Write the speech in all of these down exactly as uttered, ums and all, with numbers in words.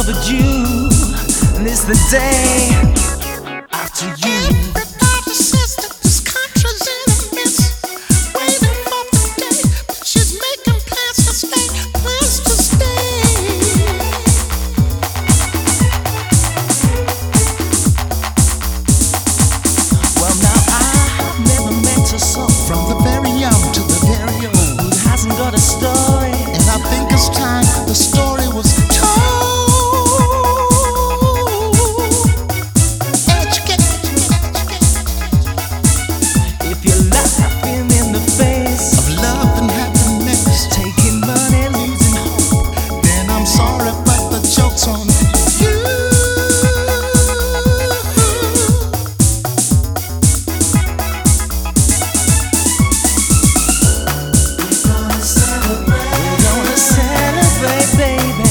overdue, and it's the day after you. Everybody says that this country's in a mess, waiting for the day, but she's making plans to stay, plans to stay. Well, now I've never met a soul From the very young to the very old, who hasn't got a story, and I think it's time the story was told. Educate. if you're laughing in the face Of love and happiness, taking money, losing hope. then I'm sorry, but the joke's on you. We're gonna celebrate, baby.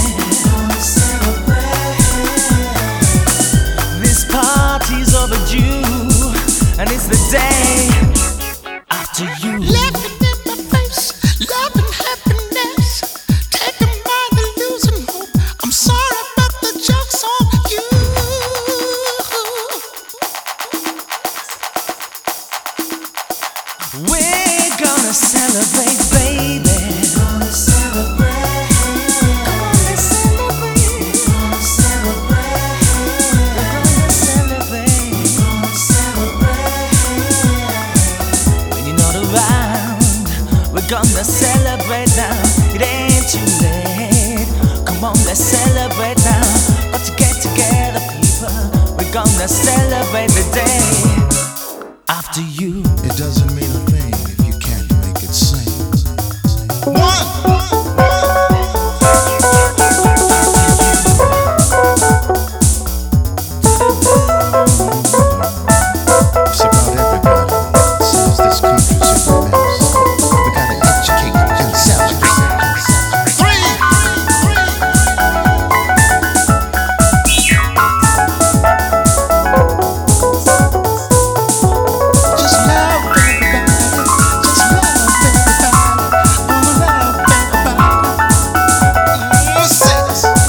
This party's overdue, and it's the day after you. Laughing in my face, love and happiness, taking money, losing hope. I'm sorry, but the joke's on you. We're gonna celebrate, baby. Come on, let's celebrate. We're gonna celebrate. When you're not around, we're gonna celebrate now. It ain't too late. Come on, let's celebrate now. Got to get together, people. We're gonna celebrate the day after you. It doesn't mean a thing if you can't make it sing. One. It's about everybody. Says this country's in a mess. We gotta educate and celebrate. Three. Just love everybody. Just love everybody. Wanna love everybody. Mm, six.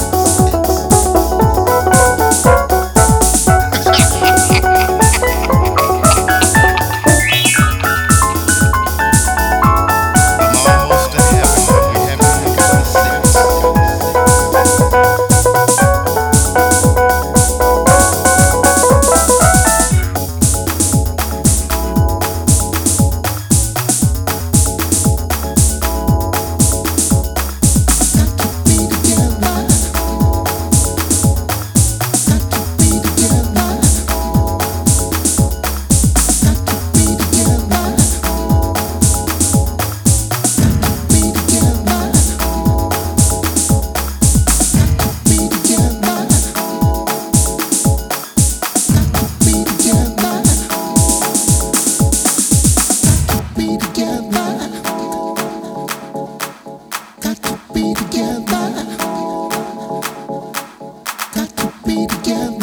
I'm almost to heaven. We haven't got the six. Got to be together. Got to be together.